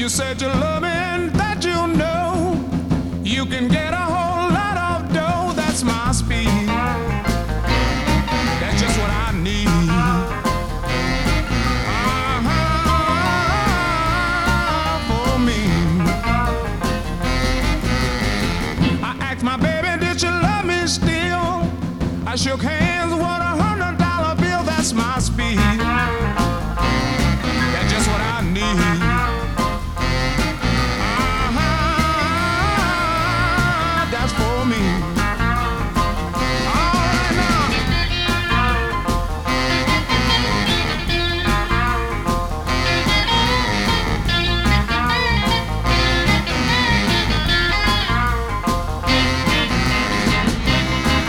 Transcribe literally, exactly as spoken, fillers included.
You said you love me and that you know you can get a whole lot of dough. That's my speed. That's just what I need. Uh-huh, for me. I asked my baby, did you love me still? I shook hands, what a hundred dollar bill. That's my speed.